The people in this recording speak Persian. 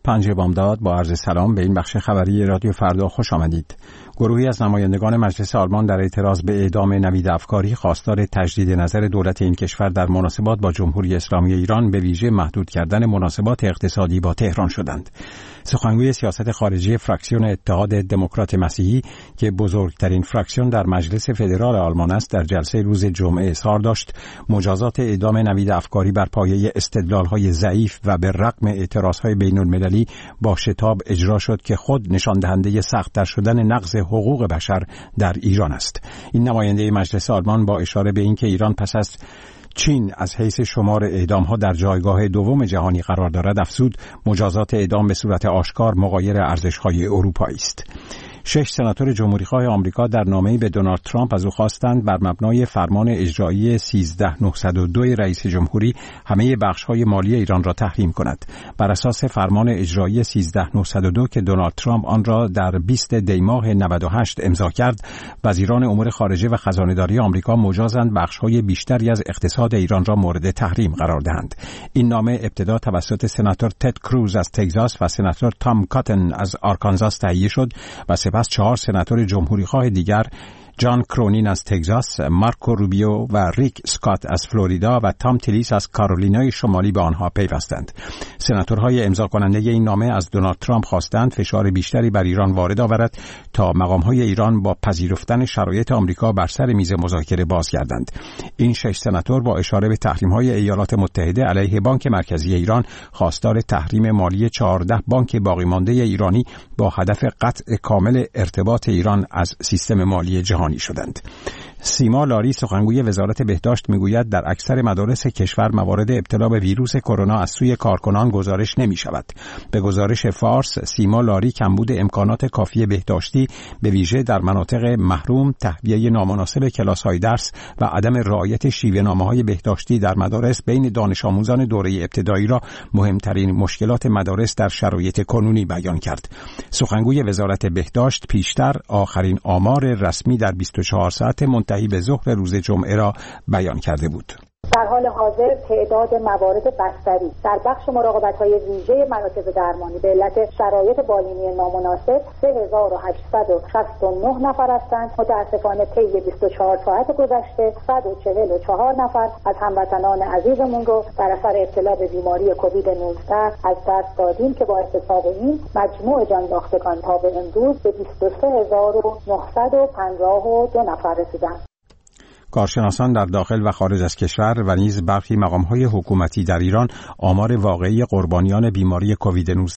پنج بامداد با عرض سلام به این بخش خبری رادیو فردا خوش آمدید. گروهی از نمایندگان مجلس آلمان در اعتراض به اعدام نوید افکاری خواستار تجدید نظر دولت این کشور در مناسبات با جمهوری اسلامی ایران به ویژه محدود کردن مناسبات اقتصادی با تهران شدند. سخنگوی سیاست خارجی فراکسیون اتحاد دموکرات مسیحی که بزرگترین فراکسیون در مجلس فدرال آلمان است در جلسه روز جمعه اظهار داشت مجازات اعدام نوید افکاری بر پایه استدلال‌های ضعیف و به رغم اعتراض‌های بین‌المللی با شتاب اجرا شد که خود نشان دهنده سخت‌تر شدن نقض حقوق بشر در ایران است. این نماینده مجلس آلمان با اشاره به اینکه ایران پس از چین از حیث شمار اعدام‌ها در جایگاه دوم جهانی قرار دارد افزود مجازات اعدام به صورت آشکار مغایر ارزش‌های اروپایی است. 6 سناتور جمهوری‌خواه آمریکا در نامه‌ای به دونالد ترامپ از او خواستند بر مبنای فرمان اجرایی 13902 رئیس جمهوری همه بخش‌های مالی ایران را تحریم کند. بر اساس فرمان اجرایی 13902 که دونالد ترامپ آن را در 20 دی ماه 98 امضا کرد، وزیران امور خارجه و خزانه‌داری آمریکا مجازند بخش‌های بیشتری از اقتصاد ایران را مورد تحریم قرار دهند. این نامه ابتدا توسط سناتور تد کروز از تگزاس و سناتور تام کاتن از آرکانزاس تهیه شد و سپس 4 سناتور جمهوری‌خواه دیگر جان کرونین از تگزاس، مارکو روبیو و ریک اسکات از فلوریدا و تام تیلیس از کارولینای شمالی به آنها پیوستند. سناتورهای امضا کننده این نامه از دونالد ترامپ خواستند فشار بیشتری بر ایران وارد آورد تا مقام‌های ایران با پذیرفتن شرایط آمریکا بر سر میز مذاکره بازگردند. این 6 سناتور با اشاره به تحریم‌های ایالات متحده علیه بانک مرکزی ایران خواستار تحریم مالی 14 بانک باقی مانده ایرانی با هدف قطع کامل ارتباط ایران از سیستم مالی جهانی شدند. سیما لاری سخنگوی وزارت بهداشت میگوید در اکثر مدارس کشور موارد ابتلا به ویروس کرونا از سوی کارکنان گزارش نمی شود. به گزارش فارس، سیما لاری کمبود امکانات کافی بهداشتی به ویژه در مناطق محروم، تهویه نامناسب کلاس‌های درس و عدم رعایت شیوه‌نامه‌های بهداشتی در مدارس بین دانش آموزان دوره ابتدایی را مهمترین مشکلات مدارس در شرایط کنونی بیان کرد. سخنگوی وزارت بهداشت پیشتر آخرین آمار رسمی در 24 ساعت منتهی به ظهر روز جمعه را بیان کرده بود. در حال حاضر تعداد موارد بستری در بخش مراقبت‌های ویژه مراکز درمانی به علت شرایط بالینی نامناسب 3869 نفر هستند. متأسفانه طی 24 ساعت گذشته 144 نفر از هموطنان عزیزمون رو در اثر ابتلا به بیماری کووید 19 از دست دادیم که با حساب این مجموع جان باختگان تا به امروز به 23952 نفر رسیدند. کارشناسان در داخل و خارج از کشور و نیز برخی مقام‌های حکومتی در ایران آمار واقعی قربانیان بیماری کووید